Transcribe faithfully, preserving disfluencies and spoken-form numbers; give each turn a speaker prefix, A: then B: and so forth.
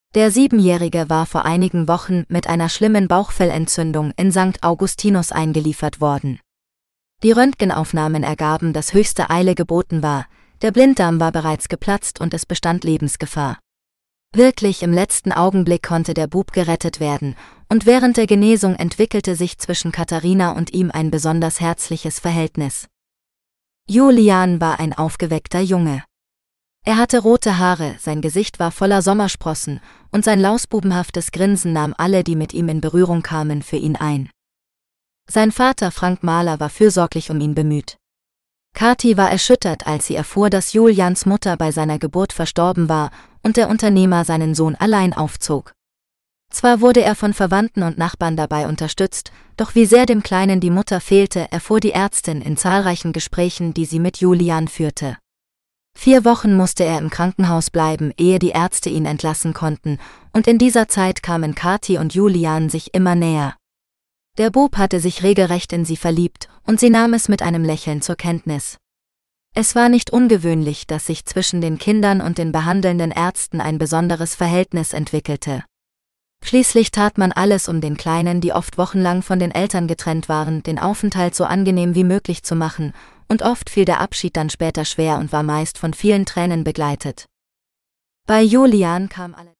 A: Der Siebenjährige war vor einigen Wochen mit einer schlimmen Bauchfellentzündung in Sankt Augustinus eingeliefert worden. Die Röntgenaufnahmen ergaben, dass höchste Eile geboten war, der Blinddarm war bereits geplatzt und es bestand Lebensgefahr. Wirklich im letzten Augenblick konnte der Bub gerettet werden, und während der Genesung entwickelte sich zwischen Katharina und ihm ein besonders herzliches Verhältnis. Julian war ein aufgeweckter Junge. Er hatte rote Haare, sein Gesicht war voller Sommersprossen, und sein lausbubenhaftes Grinsen nahm alle, die mit ihm in Berührung kamen, für ihn ein. Sein Vater Frank Mahler war fürsorglich um ihn bemüht. Kathi war erschüttert, als sie erfuhr, dass Julians Mutter bei seiner Geburt verstorben war und der Unternehmer seinen Sohn allein aufzog. Zwar wurde er von Verwandten und Nachbarn dabei unterstützt, doch wie sehr dem Kleinen die Mutter fehlte, erfuhr die Ärztin in zahlreichen Gesprächen, die sie mit Julian führte. Vier Wochen musste er im Krankenhaus bleiben, ehe die Ärzte ihn entlassen konnten, und in dieser Zeit kamen Kathi und Julian sich immer näher. Der Bub hatte sich regelrecht in sie verliebt, und sie nahm es mit einem Lächeln zur Kenntnis. Es war nicht ungewöhnlich, dass sich zwischen den Kindern und den behandelnden Ärzten ein besonderes Verhältnis entwickelte. Schließlich tat man alles, um den Kleinen, die oft wochenlang von den Eltern getrennt waren, den Aufenthalt so angenehm wie möglich zu machen, und oft fiel der Abschied dann später schwer und war meist von vielen Tränen begleitet. Bei Julian kam alles